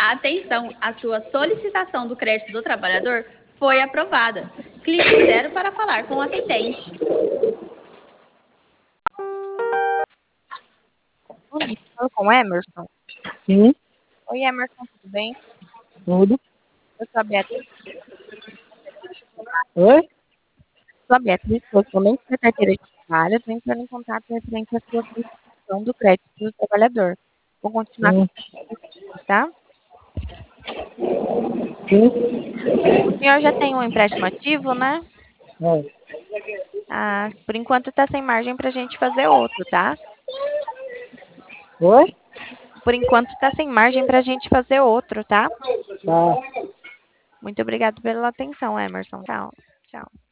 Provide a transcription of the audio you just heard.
Atenção, a sua solicitação do crédito do trabalhador foi aprovada. Clique 0 para falar com o atendente. Bom dia, falo com o Emerson. Sim, Oi, Emerson, tudo bem? tudo. Eu sou a Beatriz. Oi? Sou a Beatriz, sou somente da carteira de trabalho. Estou entrando em contato referente à sua solicitação do crédito do trabalhador. Vou continuar com isso, tá? Sim. O senhor já tem um empréstimo ativo, né? É. Ah, por enquanto está sem margem para a gente fazer outro, tá? Oi? Por enquanto está sem margem para a gente fazer outro, tá? Tá. Muito obrigado pela atenção, Emerson. Tchau. Tchau.